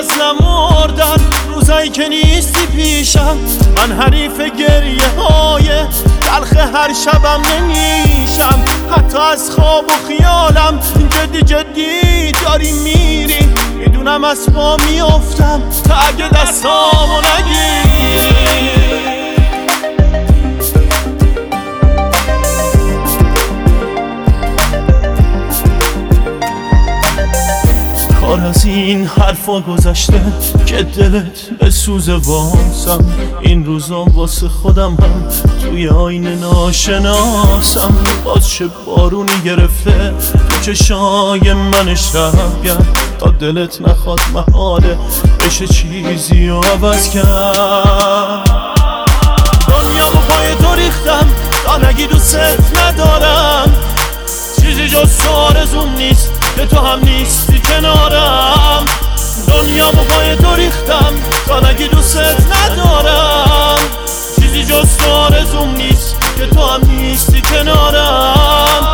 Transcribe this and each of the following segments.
از نمردن، روزایی که نیستی پیشم. من حریف گریه های تلخ هر شبم نمیشم. حتی از خواب و خیالم جدی جدی داری میری. میدونم از پا میافتم تا اگه دستامو نگیری. کار از این حرفا گذشته که دلت بسوزه واسم. این روزا واسه خودم هم توی آینه ناشناسم. باز چه بارونی گرفته تو چشای من شبگرد، تا دلت نخواد محاله بشه چیزی و عوض کرد. دنیا رو پای تو ریختم تا نگی دوست ندارم. چیزی جز تو آرزوم نیست که تو هم نیستی کنارم. دنیا با پای تو ریختم تا نگی دوست ندارم. چیزی جز تو آرزوم نیست که تو هم نیستی کنارم.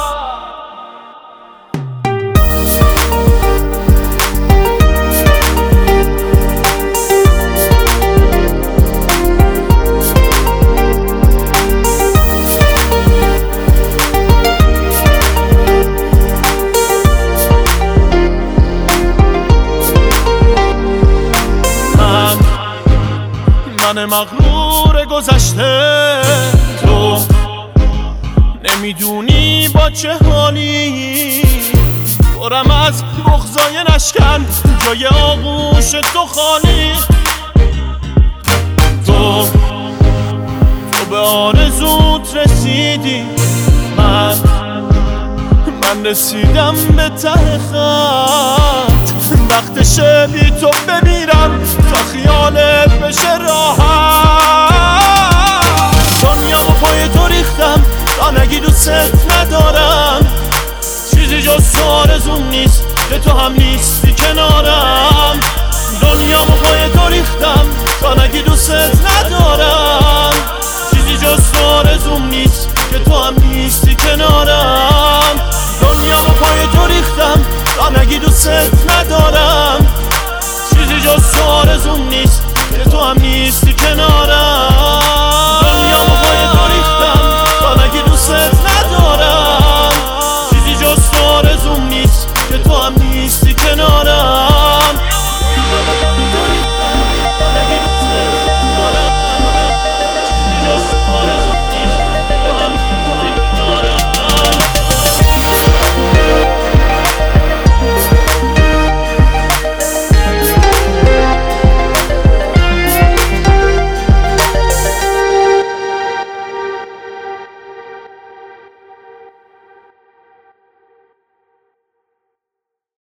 من مغرور گذشته، تو نمیدونی با چه حالی. برم از بغضای نشکن جای آغوش تو خالی. تو به آرزوت رسیدی، من رسیدم به ته خط. وقتشه بی تو بمیرم تا خیالت بشه راحت. دنیا با پای تو ریختم تا نگی دوست ندارم. چیزی جز تو آرزوم نیست که تو هم نیستی کنارم. دنیا با پای تو ریختم تا نگی دوست